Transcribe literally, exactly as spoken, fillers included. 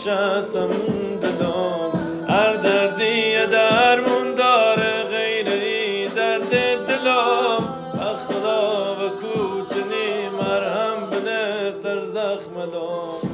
نشستم دلم، هر دردی درمون داره غیر ای درد دلم. خدا و کوچنی مرهم بنه سر زخم دلم.